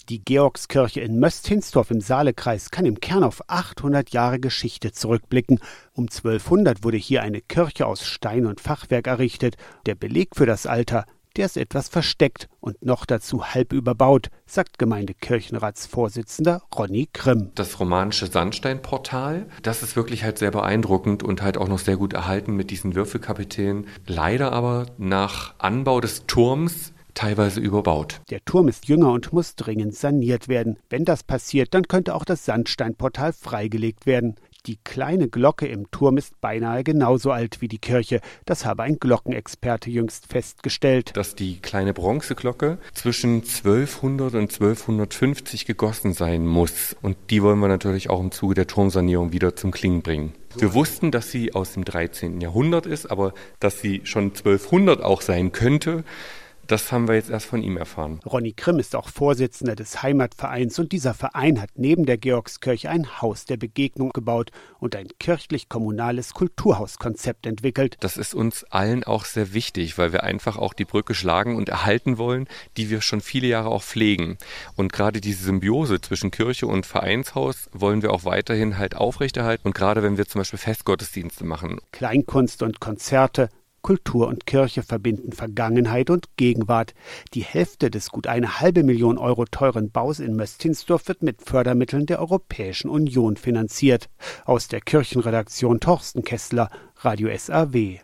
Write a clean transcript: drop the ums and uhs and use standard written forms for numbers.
Die Georgskirche in Möstinsdorf im Saalekreis kann im Kern auf 800 Jahre Geschichte zurückblicken. Um 1200 wurde hier eine Kirche aus Stein und Fachwerk errichtet. Der Beleg für das Alter, der ist etwas versteckt und noch dazu halb überbaut, sagt Gemeindekirchenratsvorsitzender Ronny Grimm. Das romanische Sandsteinportal, das ist wirklich halt sehr beeindruckend und halt auch noch sehr gut erhalten mit diesen Würfelkapitellen. Leider aber nach Anbau des Turms teilweise überbaut. Der Turm ist jünger und muss dringend saniert werden. Wenn das passiert, dann könnte auch das Sandsteinportal freigelegt werden. Die kleine Glocke im Turm ist beinahe genauso alt wie die Kirche. Das habe ein Glockenexperte jüngst festgestellt. Dass die kleine Bronzeglocke zwischen 1200 und 1250 gegossen sein muss. Und die wollen wir natürlich auch im Zuge der Turmsanierung wieder zum Klingen bringen. Wir wussten, dass sie aus dem 13. Jahrhundert ist, aber dass sie schon 1200 auch sein könnte, das haben wir jetzt erst von ihm erfahren. Ronny Grimm ist auch Vorsitzender des Heimatvereins und dieser Verein hat neben der Georgskirche ein Haus der Begegnung gebaut und ein kirchlich-kommunales Kulturhauskonzept entwickelt. Das ist uns allen auch sehr wichtig, weil wir einfach auch die Brücke schlagen und erhalten wollen, die wir schon viele Jahre auch pflegen. Und gerade diese Symbiose zwischen Kirche und Vereinshaus wollen wir auch weiterhin halt aufrechterhalten. Und gerade wenn wir zum Beispiel Festgottesdienste machen. Kleinkunst und Konzerte, Kultur und Kirche verbinden Vergangenheit und Gegenwart. Die Hälfte des gut 1,5 Million Euro teuren Baus in Möstinsdorf wird mit Fördermitteln der Europäischen Union finanziert. Aus der Kirchenredaktion Torsten Kessler, Radio SAW.